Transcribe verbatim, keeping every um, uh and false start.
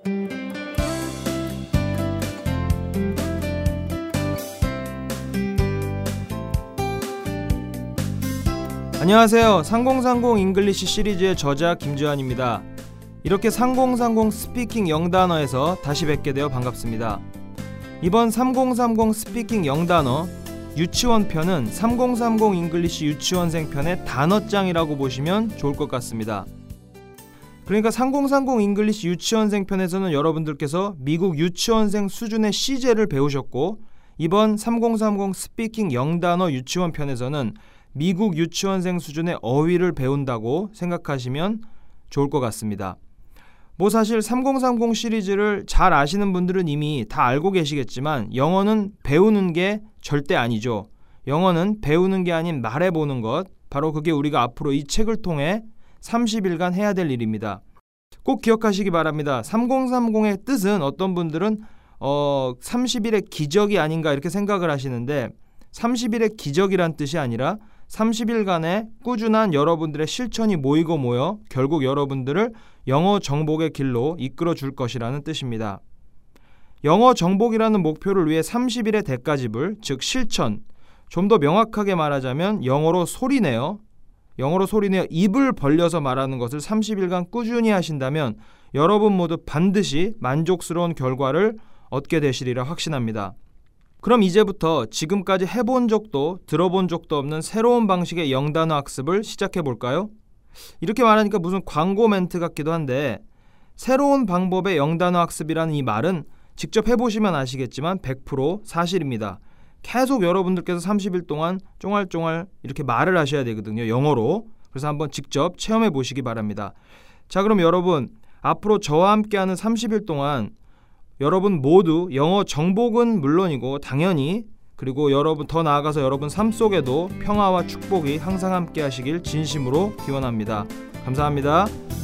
안녕하세요. 삼공삼공 잉글리시 시리즈의 저자 김주환입니다. 이렇게 삼공삼공 스피킹 영단어에서 다시 뵙게 되어 반갑습니다. 이번 삼공삼공 스피킹 영단어 유치원 편은 삼공삼공 잉글리시 유치원생 편의 단어장이라고 보시면 좋을 것 같습니다. 그러니까 삼공삼공 잉글리시 유치원생 편에서는 여러분들께서 미국 유치원생 수준의 시제를 배우셨고, 이번 삼공삼공 스피킹 영단어 유치원 편에서는 미국 유치원생 수준의 어휘를 배운다고 생각하시면 좋을 것 같습니다. 뭐 사실 삼공삼공 시리즈를 잘 아시는 분들은 이미 다 알고 계시겠지만, 영어는 배우는 게 절대 아니죠. 영어는 배우는 게 아닌 말해보는 것, 바로 그게 우리가 앞으로 이 책을 통해 삼십 일간 해야 될 일입니다. 꼭 기억하시기 바랍니다. 삼공삼공의 뜻은 어떤 분들은 어, 삼십 일의 기적이 아닌가 이렇게 생각을 하시는데, 삼십 일의 기적이란 뜻이 아니라 삼십 일간의 꾸준한 여러분들의 실천이 모이고 모여 결국 여러분들을 영어 정복의 길로 이끌어 줄 것이라는 뜻입니다. 영어 정복이라는 목표를 위해 삼십 일의 대가집을, 즉 실천, 좀 더 명확하게 말하자면 영어로 소리내어 영어로 소리내어 입을 벌려서 말하는 것을 삼십 일간 꾸준히 하신다면 여러분 모두 반드시 만족스러운 결과를 얻게 되시리라 확신합니다. 그럼 이제부터 지금까지 해본 적도 들어본 적도 없는 새로운 방식의 영단어 학습을 시작해 볼까요? 이렇게 말하니까 무슨 광고 멘트 같기도 한데, 새로운 방법의 영단어 학습이라는 이 말은 직접 해보시면 아시겠지만 백 퍼센트 사실입니다. 계속 여러분들께서 삼십 일 동안 쫑알쫑알 이렇게 말을 하셔야 되거든요, 영어로. 그래서 한번 직접 체험해 보시기 바랍니다. 자, 그럼 여러분, 앞으로 저와 함께하는 삼십 일 동안 여러분 모두 영어 정복은 물론이고 당연히, 그리고 여러분 더 나아가서 여러분 삶 속에도 평화와 축복이 항상 함께 하시길 진심으로 기원합니다. 감사합니다.